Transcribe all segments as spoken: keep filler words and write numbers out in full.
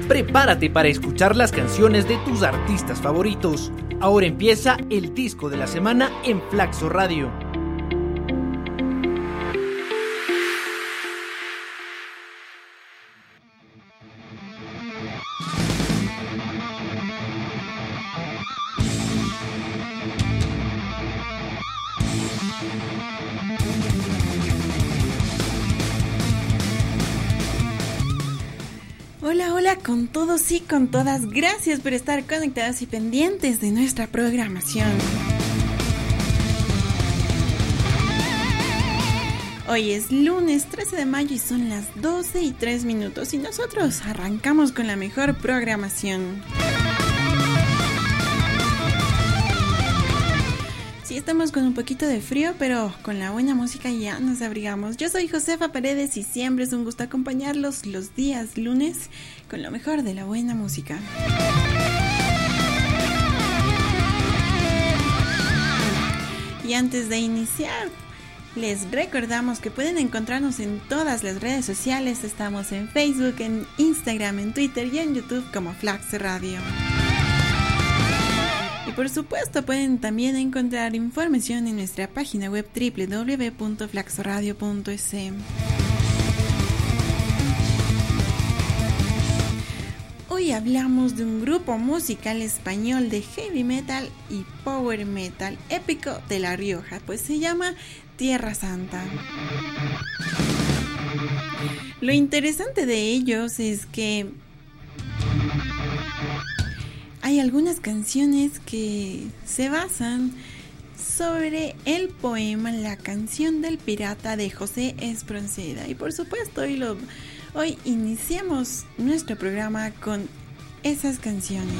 Prepárate para escuchar las canciones de tus artistas favoritos. Ahora empieza el disco de la semana en Flaxo Radio. Hola, hola con todos y con todas. Gracias por estar conectados y pendientes de nuestra programación. Hoy es lunes trece de mayo y son las doce y tres minutos y nosotros arrancamos con la mejor programación. Sí, estamos con un poquito de frío, pero con la buena música ya nos abrigamos. Yo soy Josefa Paredes y siempre es un gusto acompañarlos los días lunes con lo mejor de la buena música. Y antes de iniciar, les recordamos que pueden encontrarnos en todas las redes sociales. Estamos en Facebook, en Instagram, en Twitter y en YouTube como Flaxo Radio. Y por supuesto pueden también encontrar información en nuestra página web doble u doble u doble u punto flaxoradio punto es. Hoy hablamos de un grupo musical español de heavy metal y power metal épico de La Rioja, pues se llama Tierra Santa. Lo interesante de ellos es que hay algunas canciones que se basan sobre el poema La canción del pirata de José Espronceda. Y por supuesto hoy, lo, hoy iniciamos nuestro programa con esas canciones.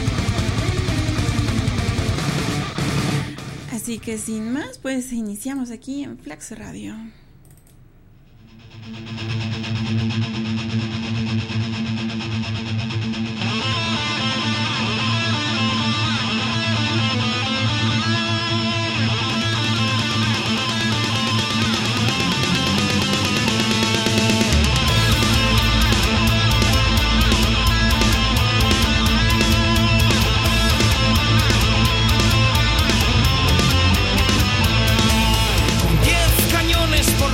Así que sin más, pues iniciamos aquí en Flaxo Radio. Por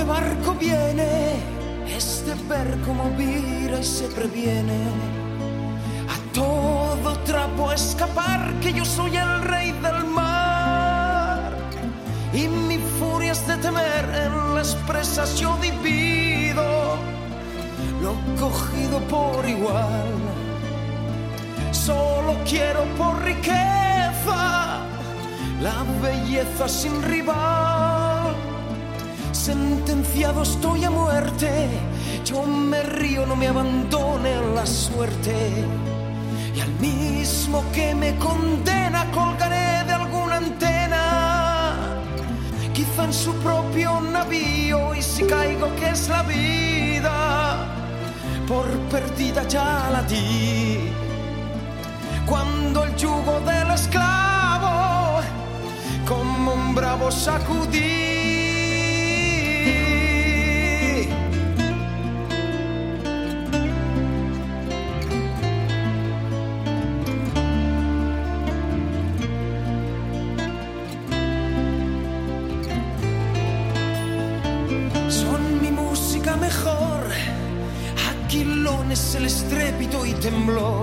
barco viene es de ver cómo vira y se previene. A todo trapo escapar, que yo soy el rey del mar. Y mi furia es de temer, en las presas yo divido lo cogido por igual. Solo quiero por riqueza la belleza sin rival. Sentenciado estoy a muerte, yo me río, no me abandone la suerte. Y al mismo que me condena colgaré de alguna antena, quizá en su propio navío, y si caigo que es la vida, por perdida ya la di. Cuando el yugo del esclavo como un bravo sacudí. Son mi música mejor, aquilones el estrépito y temblor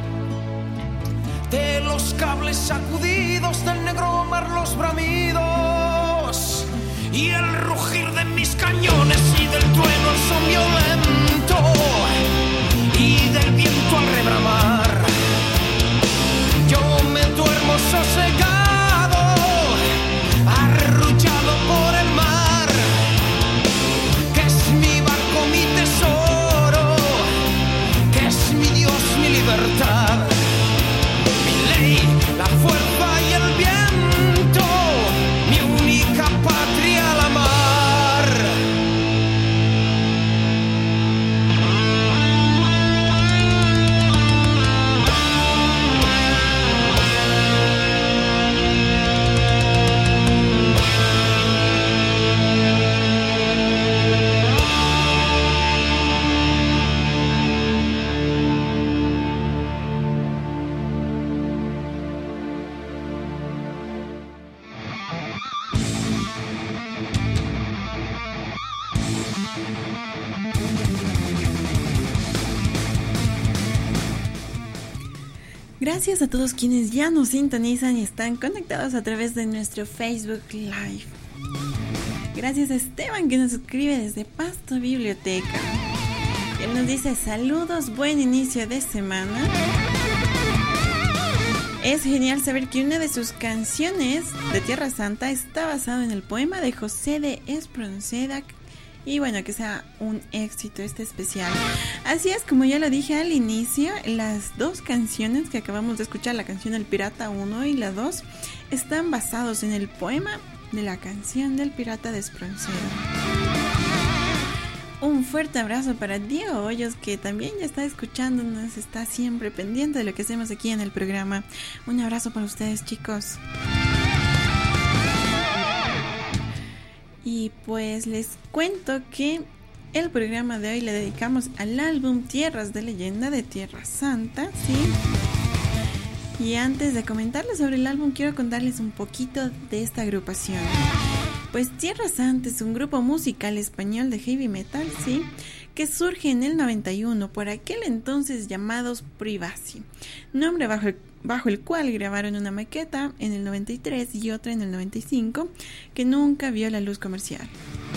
de los cables sacudidos, del negro mar los bramidos y el rugir de mis cañones, y del trueno el son violento y del viento al rebramar. Yo me duermo sosegado, arrullado por el mar, que es mi barco, mi tesoro, que es mi Dios, mi libertad. La fuerza y el viento, mi única patria, la mar. Gracias a todos quienes ya nos sintonizan y están conectados a través de nuestro Facebook Live. Gracias a Esteban, que nos escribe desde Pasto Biblioteca. Él nos dice: saludos, buen inicio de semana. Es genial saber que una de sus canciones de Tierra Santa está basada en el poema de José de Espronceda. Y bueno, que sea un éxito este especial. Así es, como ya lo dije al inicio, las dos canciones que acabamos de escuchar, la canción El Pirata uno y la dos, están basados en el poema de la canción del Pirata de Espronceda. Un fuerte abrazo para Diego Hoyos, que también ya está escuchándonos, está siempre pendiente de lo que hacemos aquí en el programa. Un abrazo para ustedes, chicos. Y pues les cuento que el programa de hoy le dedicamos al álbum Tierras de Leyenda de Tierra Santa, ¿sí? Y antes de comentarles sobre el álbum, quiero contarles un poquito de esta agrupación. Pues Tierra Santa es un grupo musical español de heavy metal, ¿sí?, que surge en el noventa y uno, por aquel entonces llamados Privacy, nombre bajo el, bajo el cual grabaron una maqueta en el noventa y tres y otra en el noventa y cinco, que nunca vio la luz comercial.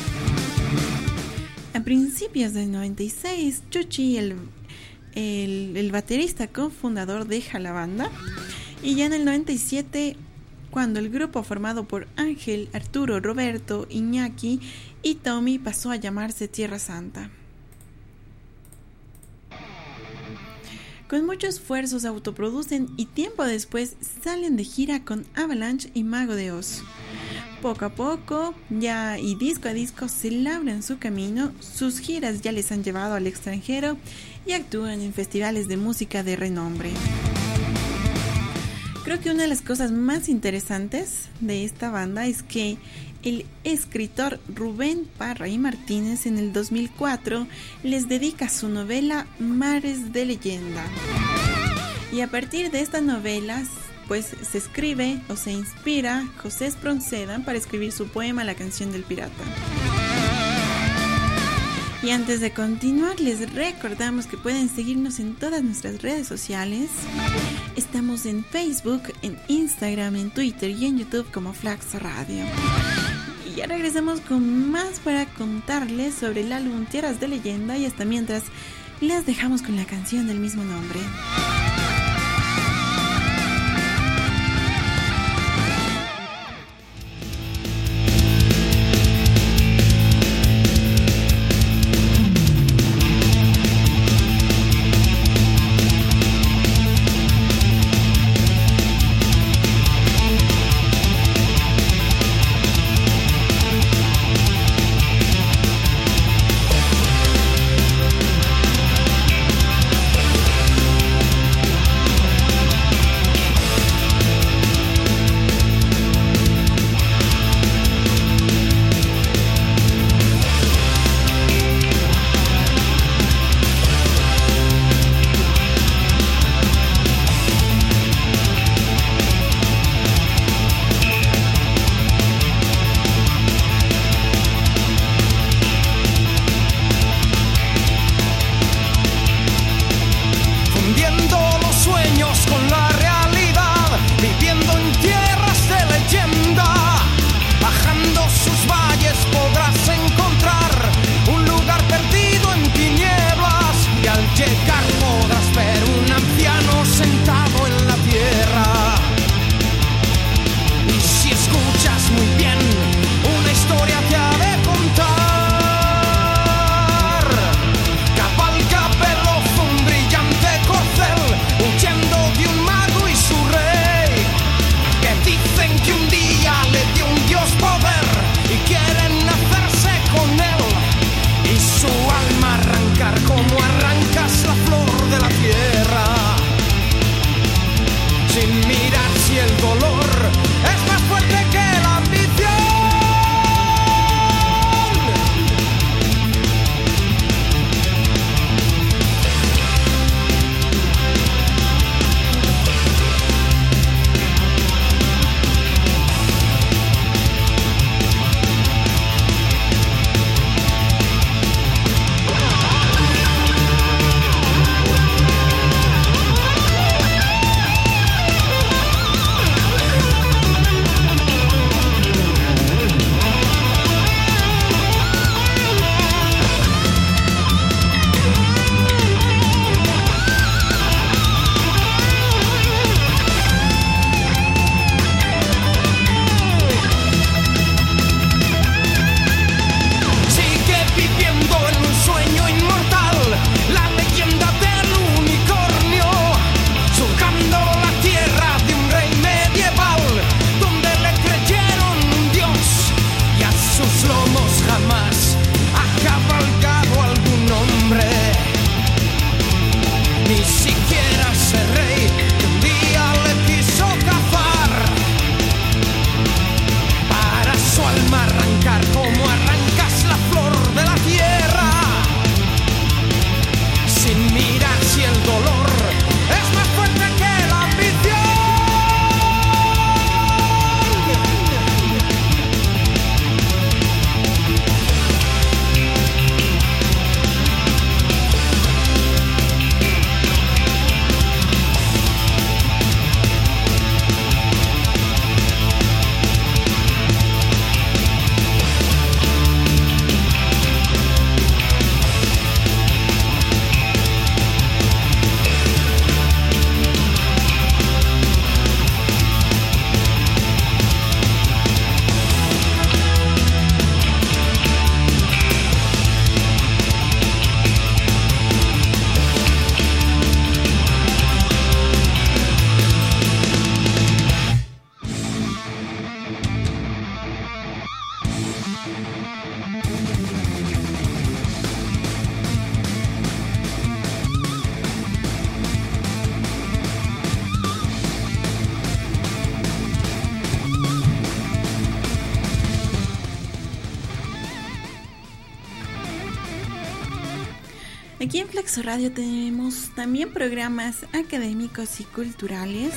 A principios del noventa y seis, Chuchi, el, el, el baterista cofundador, deja la banda, y ya en el noventa y siete, cuando el grupo formado por Ángel, Arturo, Roberto, Iñaki y Tommy pasó a llamarse Tierra Santa. Con mucho esfuerzo se autoproducen y tiempo después salen de gira con Avalanche y Mago de Oz. Poco a poco, ya y disco a disco, se labran su camino, sus giras ya les han llevado al extranjero y actúan en festivales de música de renombre. Creo que una de las cosas más interesantes de esta banda es que el escritor Rubén Parra y Martínez en el dos mil cuatro les dedica su novela Mares de Leyenda. Y a partir de esta novela, pues se escribe o se inspira José Espronceda para escribir su poema La Canción del Pirata. Y antes de continuar, les recordamos que pueden seguirnos en todas nuestras redes sociales. Estamos en Facebook, en Instagram, en Twitter y en YouTube como Flaxo Radio. Y ya regresamos con más para contarles sobre el álbum Tierras de Leyenda, y hasta mientras les dejamos con la canción del mismo nombre. Aquí en Flaxo Radio tenemos también programas académicos y culturales.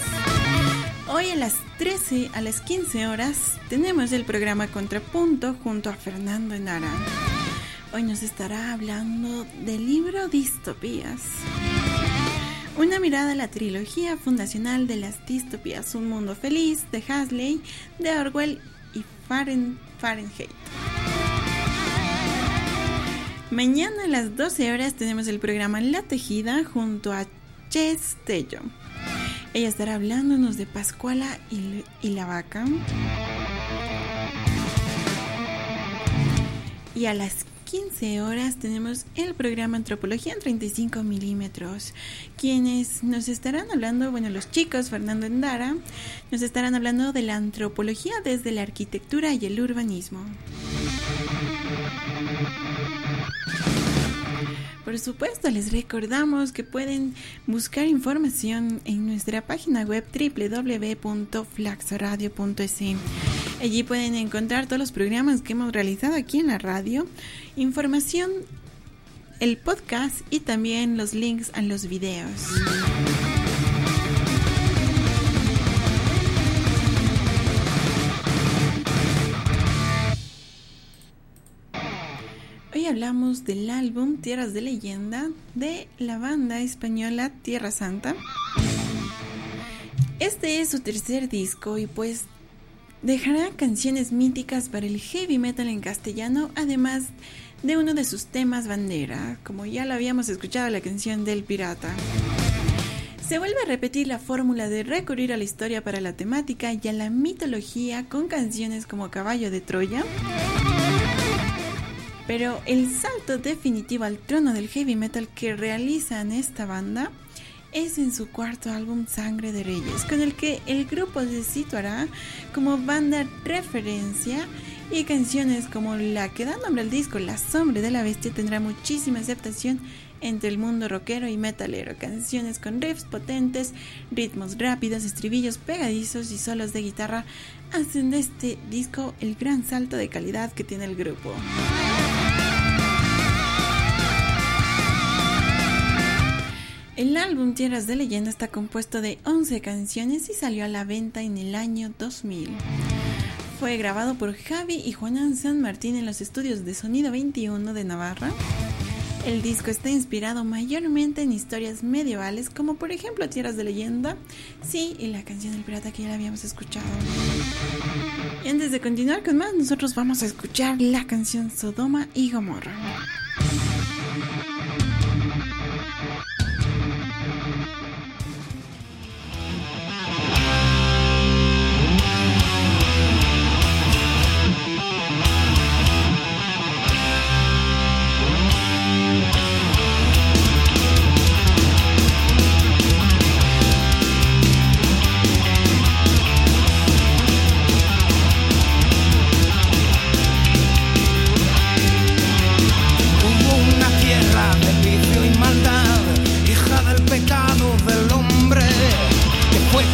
Hoy a las trece, a las quince horas, tenemos el programa Contrapunto junto a Fernando Enara. hoy nos estará hablando del libro Distopías. Una mirada a la trilogía fundacional de las distopías, Un mundo feliz, de Huxley, de Orwell y Fahrenheit. Mañana a las doce horas tenemos el programa La Tejida junto a Jess Tello. Ella estará hablándonos de Pascuala y, y la vaca. Y a las quince horas tenemos el programa Antropología en treinta y cinco milímetros, quienes nos estarán hablando, bueno, los chicos Fernando Endara, nos estarán hablando de la antropología desde la arquitectura y el urbanismo. Por supuesto, les recordamos que pueden buscar información en nuestra página web doble u doble u doble u punto flaxoradio punto es. Allí pueden encontrar todos los programas que hemos realizado aquí en la radio, información, el podcast y también los links a los videos. Hoy hablamos del álbum Tierras de Leyenda de la banda española Tierra Santa. Este es su tercer disco y pues dejará canciones míticas para el heavy metal en castellano, además de uno de sus temas bandera, como ya lo habíamos escuchado, la canción del pirata. Se vuelve a repetir la fórmula de recurrir a la historia para la temática y a la mitología con canciones como Caballo de Troya. Pero el salto definitivo al trono del heavy metal que realizan esta banda es en su cuarto álbum Sangre de Reyes, con el que el grupo se situará como banda referencia, y canciones como la que da nombre al disco, La Sombra de la Bestia, tendrá muchísima aceptación entre el mundo rockero y metalero. Canciones con riffs potentes, ritmos rápidos, estribillos pegadizos y solos de guitarra hacen de este disco el gran salto de calidad que tiene el grupo. El álbum Tierras de Leyenda está compuesto de once canciones y salió a la venta en el año dos mil. Fue grabado por Javi y Juanan San Martín en los estudios de Sonido veintiuno de Navarra. El disco está inspirado mayormente en historias medievales, como por ejemplo Tierras de Leyenda, sí, y la canción del pirata que ya la habíamos escuchado. Y antes de continuar con más, nosotros vamos a escuchar la canción Sodoma y Gomorra. Fue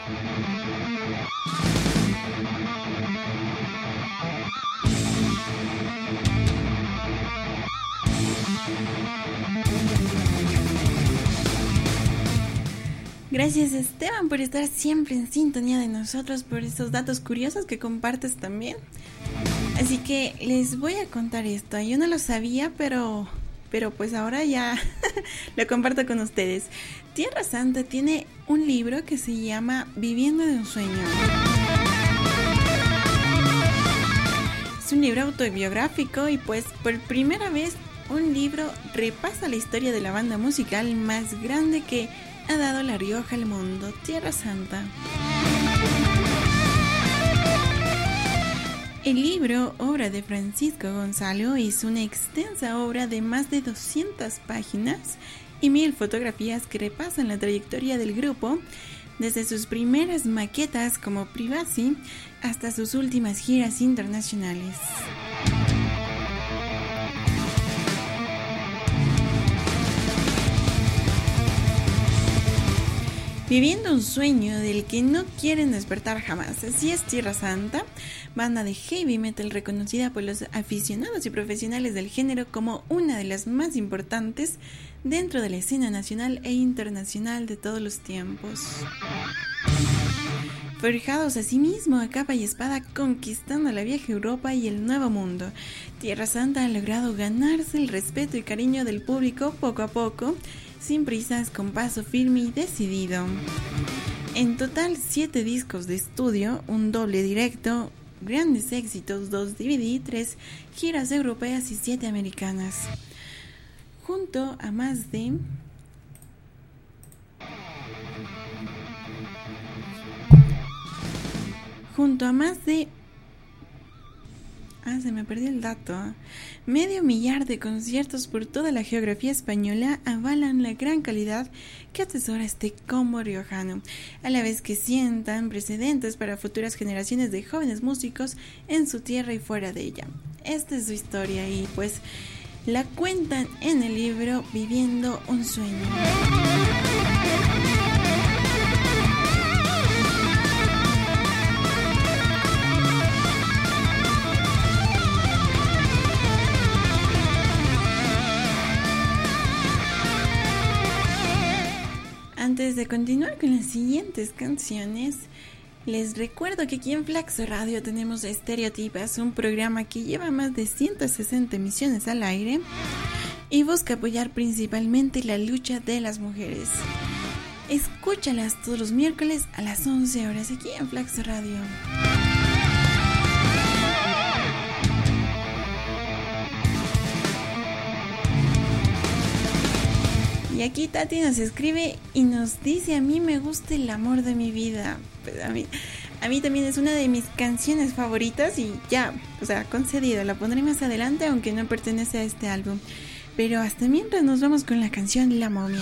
Gracias, Esteban, por estar siempre en sintonía de nosotros, por estos datos curiosos que compartes también. Así que les voy a contar esto. Yo no lo sabía, pero, pero pues ahora ya lo comparto con ustedes. Tierra Santa tiene un libro que se llama Viviendo de un sueño. Es un libro autobiográfico y pues por primera vez un libro repasa la historia de la banda musical más grande que ha dado La Rioja al mundo, Tierra Santa. El libro, obra de Francisco Gonzalo, es una extensa obra de más de doscientas páginas y mil fotografías que repasan la trayectoria del grupo desde sus primeras maquetas como Privacy hasta sus últimas giras internacionales. Viviendo un sueño del que no quieren despertar jamás. Así es Tierra Santa, banda de heavy metal reconocida por los aficionados y profesionales del género como una de las más importantes dentro de la escena nacional e internacional de todos los tiempos. Forjados a sí mismo a capa y espada, conquistando la vieja Europa y el nuevo mundo, Tierra Santa ha logrado ganarse el respeto y cariño del público poco a poco, sin prisas, con paso firme y decidido. En total, siete discos de estudio, un doble directo, grandes éxitos, dos D V D, tres giras europeas y siete americanas. Junto a más de... Junto a más de... Ah, se me perdió el dato. Medio millar de conciertos por toda la geografía española avalan la gran calidad que atesora este combo riojano, a la vez que sientan precedentes para futuras generaciones de jóvenes músicos en su tierra y fuera de ella. Esta es su historia y pues la cuentan en el libro Viviendo un sueño. Antes de continuar con las siguientes canciones, les recuerdo que aquí en Flaxo Radio tenemos Estereotipas, un programa que lleva más de ciento sesenta emisiones al aire y busca apoyar principalmente la lucha de las mujeres. Escúchalas todos los miércoles a las once horas aquí en Flaxo Radio. Y aquí Tati nos escribe y nos dice: a mí me gusta el amor de mi vida. Pues a mí, a mí también es una de mis canciones favoritas y ya, o sea, concedido. La pondré más adelante aunque no pertenece a este álbum. Pero hasta mientras nos vamos con la canción La Momia.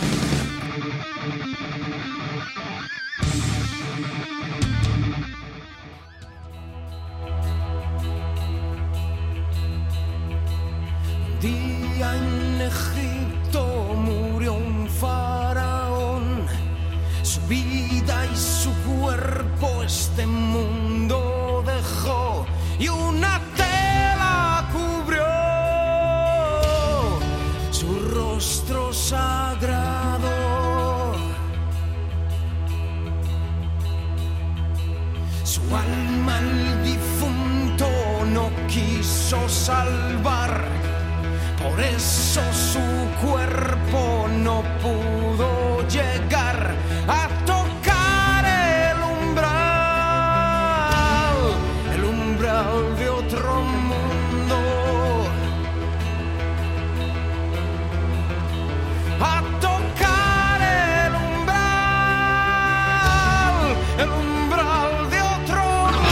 Día en Egipto murió un faraón, su vida y su cuerpo este mundo dejó y una tela cubrió su rostro sagrado. Su alma al difunto no quiso salvar, por eso su cuerpo no pudo llegar a tocar el umbral, el umbral de otro mundo, a tocar el umbral, el umbral de otro mundo.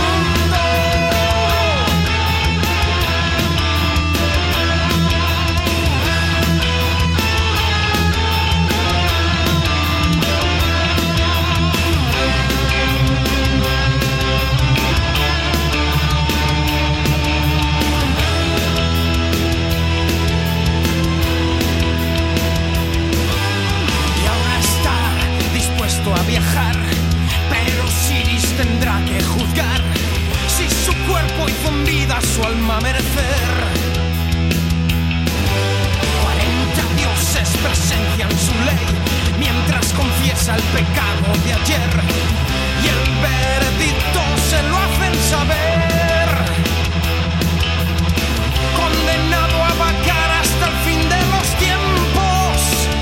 A viajar, pero juez tendrá que juzgar si su cuerpo hizo en vida su alma merecer. Cuarenta dioses presencian su ley mientras confiesa el pecado de ayer y el veredicto se lo hacen saber. Condenado a vagar hasta el fin de los tiempos,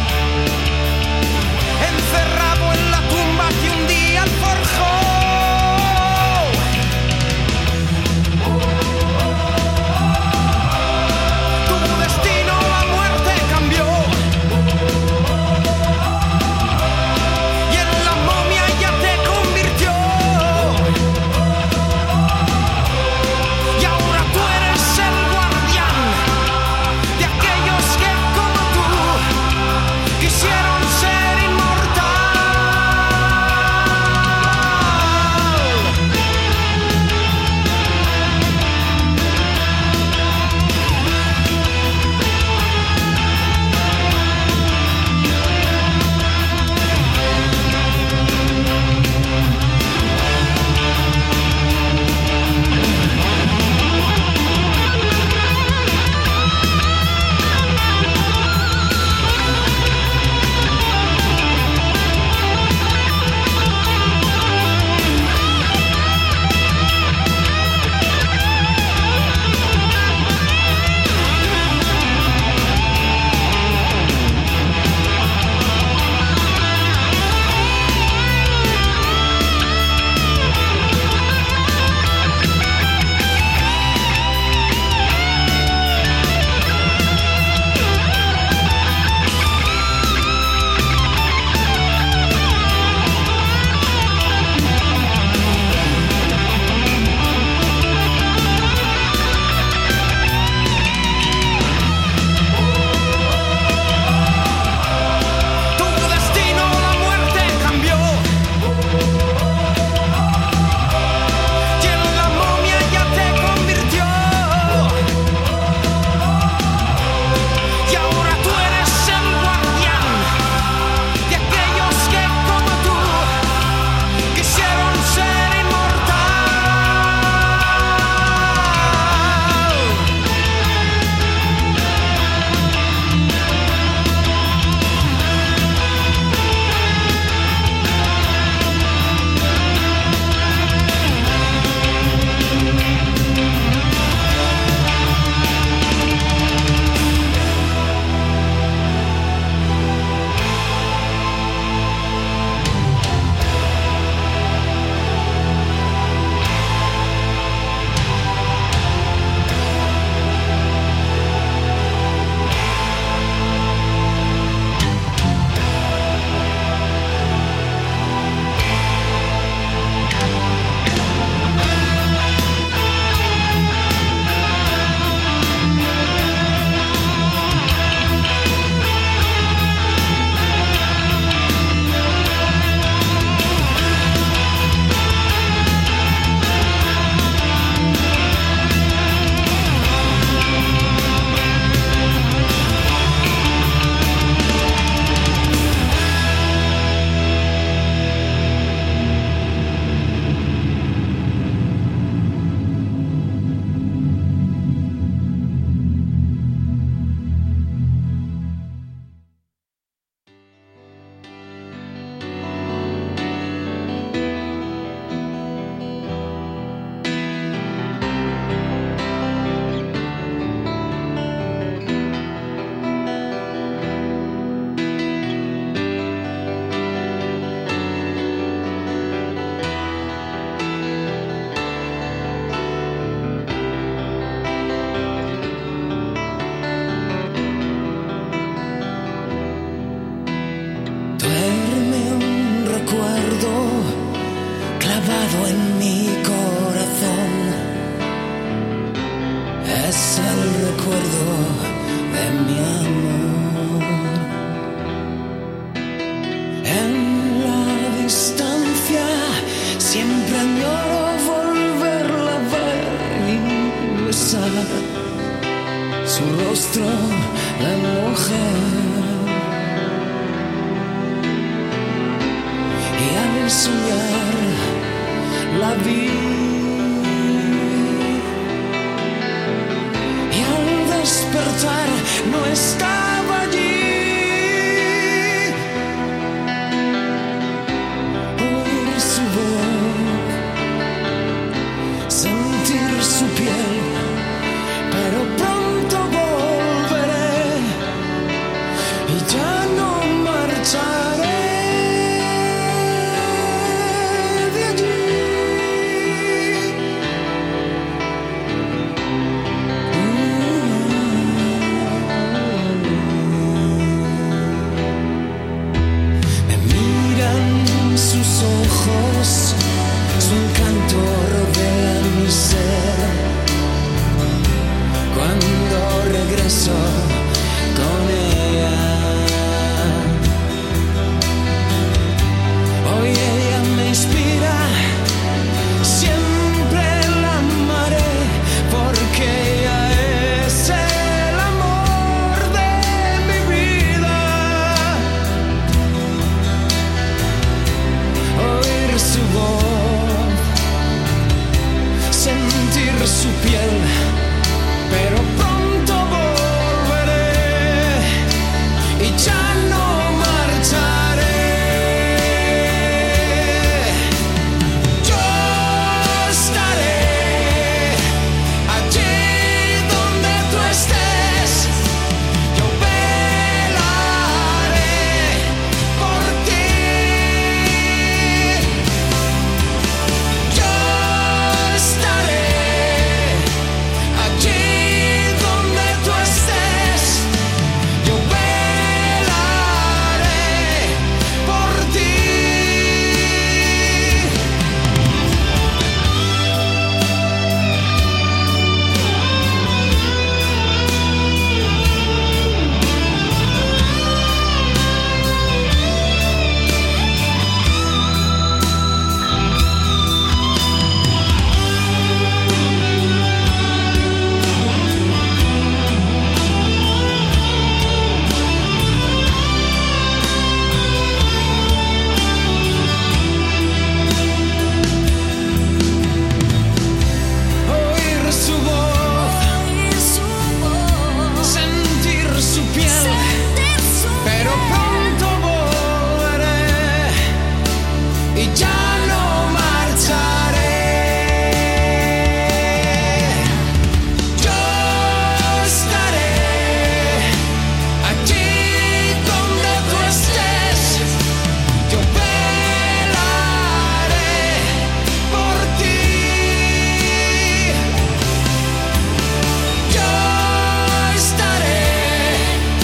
encerrado en la tumba que un día él forjó. Tu destino la muerte cambió y en la momia ya te convirtió. Y ahora tú eres el guardián de aquellos que como tú quisieron ser inmortal. su rostro de mujer. Y al soñar la vi. Y al despertar no estaba allí. Oír su voz, sentir su piel, pero pronto volveré y ya no marcharé. Su encanto rodea mi ser. Cuando regreso con ella, hoy ella me inspira. Siempre la amaré porque ella es el amor de mi vida. Oír su voz, sentir su piel, pero pronto volveré y ya no marcharé. Yo estaré allí donde tú estés. Yo velaré por ti. Yo estaré allí donde tú estés. Yo velaré por ti. Oír su voz, sentir su piel, pero pronto volveré y ya no marcharé. Yo estaré allí donde tú estés. Yo velaré por ti. Yo estaré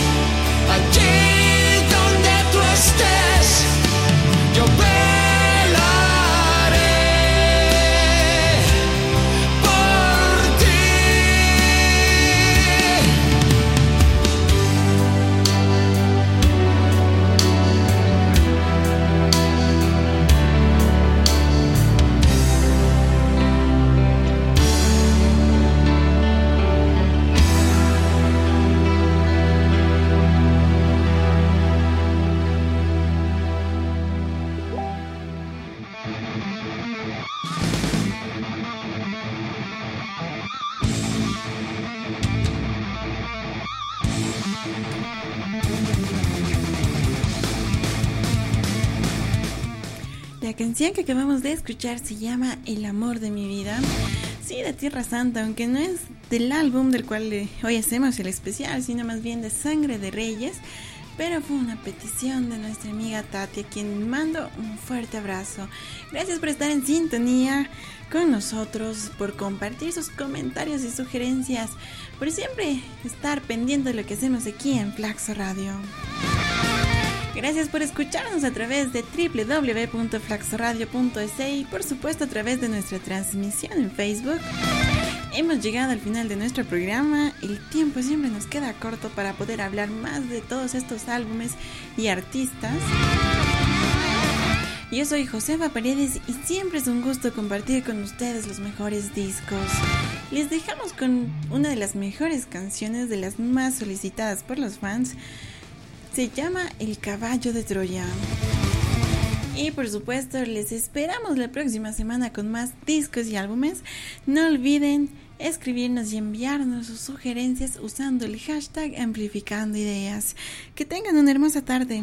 allí donde tú estés. Yo velaré por ti. La canción que acabamos de escuchar se llama El amor de mi vida. Sí, de Tierra Santa, aunque no es del álbum del cual eh, hoy hacemos el especial, sino más bien de Sangre de Reyes. Pero fue una petición de nuestra amiga Tati, a quien mando un fuerte abrazo. Gracias por estar en sintonía con nosotros, por compartir sus comentarios y sugerencias, por siempre estar pendiente de lo que hacemos aquí en Flaxo Radio. Gracias por escucharnos a través de doble u doble u doble u punto flaxoradio punto es y por supuesto a través de nuestra transmisión en Facebook. Hemos llegado al final de nuestro programa. El tiempo siempre nos queda corto para poder hablar más de todos estos álbumes y artistas. Yo soy Josefa Paredes y siempre es un gusto compartir con ustedes los mejores discos. Les dejamos con una de las mejores canciones, de las más solicitadas por los fans. Se llama El Caballo de Troya. Y por supuesto les esperamos la próxima semana con más discos y álbumes. No olviden escribirnos y enviarnos sus sugerencias usando el hashtag Amplificando Ideas. Que tengan una hermosa tarde.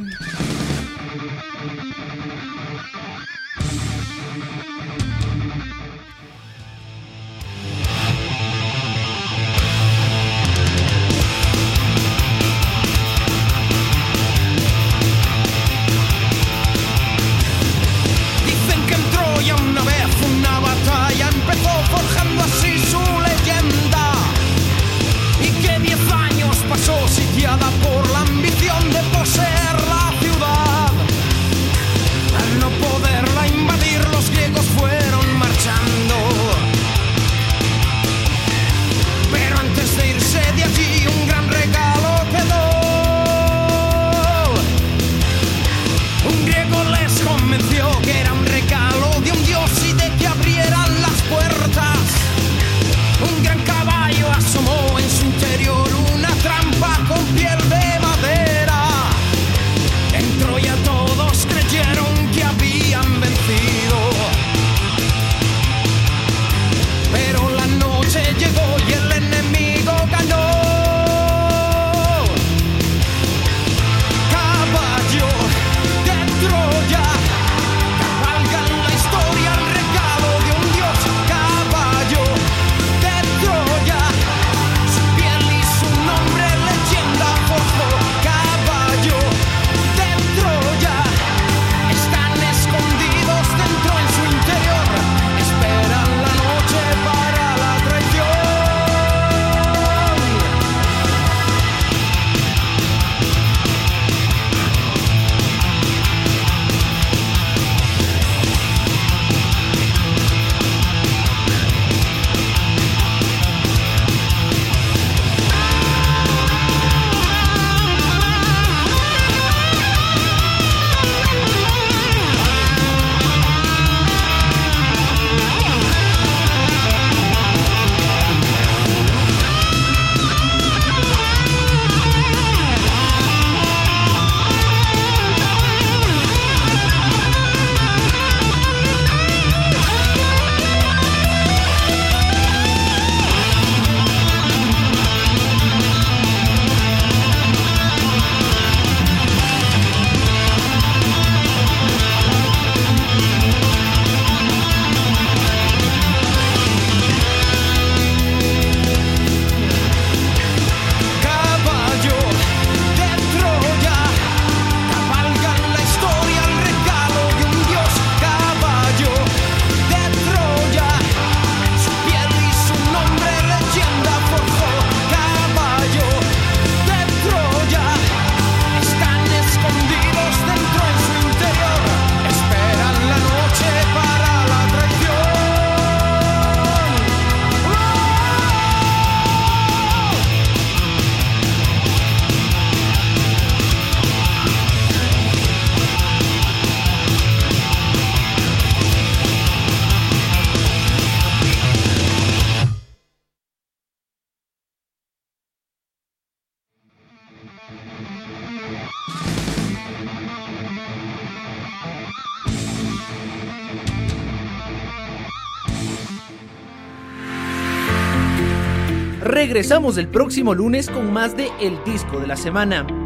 Una vez una batalla empezó forjando así su leyenda, y que diez años pasó sitiada por la ambición de poseer la ciudad. Al no poderla invadir, los griegos fueron marchando, pero antes de irse de allí un gran regalo quedó. Un griego les convenció que era un regalo de un dios y de que abrieran las puertas. Un gran caballo asomó en su interior una trampa con piel de madera. Entró y a todos creyeron que habían vencido. Pero la noche llegó y el enemigo ganó. Caballo de Troya, cabalgan la historia, el regalo de un dios. Caballo de Troya, su piel y su nombre leyenda forjó. Caballo de Troya, están escondidos dentro en su interior, esperan la noche para la traición. Caballo de Troya, cabalgan la historia, el regalo de un dios. Caballo de Troya, su piel y su nombre leyenda forjó. Caballo de Troya, están escondidos dentro en su interior, esperan la noche para la traición. Regresamos el próximo lunes con más de El Disco de la Semana.